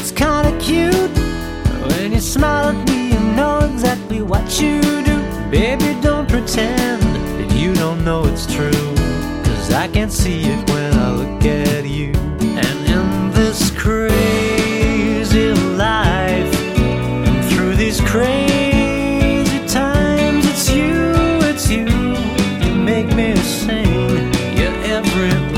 It's kinda cute when you smile at me, you know exactly what you do. Baby, don't pretend that you don't know it's true, 'cause I can see it when I look at you. And in this crazy life, and through these crazy times, it's you, you make me sing. You're every